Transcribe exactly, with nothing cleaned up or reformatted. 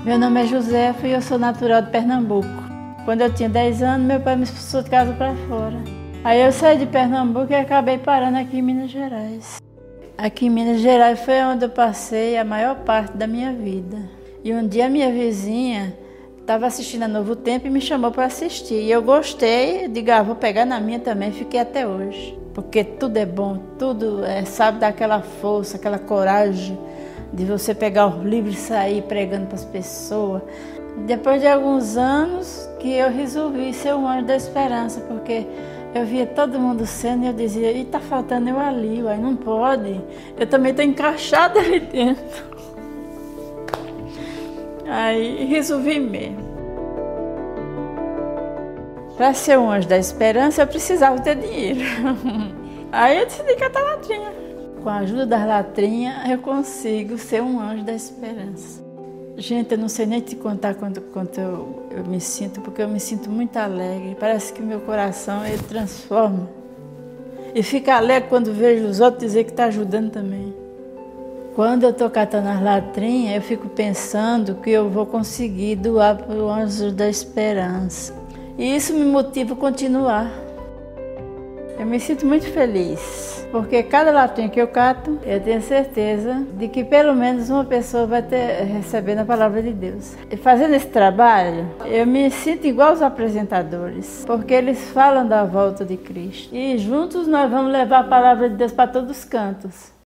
Meu nome é Josefa e eu sou natural de Pernambuco. Quando eu tinha dez anos, meu pai me expulsou de casa para fora. Aí eu saí de Pernambuco e acabei parando aqui em Minas Gerais. Aqui em Minas Gerais foi onde eu passei a maior parte da minha vida. E um dia a minha vizinha estava assistindo a Novo Tempo e me chamou para assistir. E eu gostei, digo, ah, vou pegar na minha também, fiquei até hoje. Porque tudo é bom, tudo é, sabe, dar aquela força, aquela coragem de você pegar o livro e sair pregando para as pessoas. Depois de alguns anos que eu resolvi ser um anjo da esperança, porque eu via todo mundo sendo e eu dizia, e tá faltando eu ali, uai, não pode. Eu também estou encaixada ali dentro. Aí resolvi mesmo. Para ser um anjo da esperança, eu precisava ter dinheiro. Aí eu decidi catar latrinha. Com a ajuda das latrinhas, eu consigo ser um anjo da esperança. Gente, eu não sei nem te contar quanto, quanto eu, eu me sinto, porque eu me sinto muito alegre. Parece que o meu coração, ele transforma. E fica alegre quando vejo os outros dizer que está ajudando também. Quando eu estou catando as latrinhas, eu fico pensando que eu vou conseguir doar para o anjo da esperança. E isso me motiva a continuar. Eu me sinto muito feliz, porque cada latrinha que eu cato, eu tenho certeza de que pelo menos uma pessoa vai ter, recebendo a palavra de Deus. E fazendo esse trabalho, eu me sinto igual aos apresentadores, porque eles falam da volta de Cristo. E juntos nós vamos levar a palavra de Deus para todos os cantos.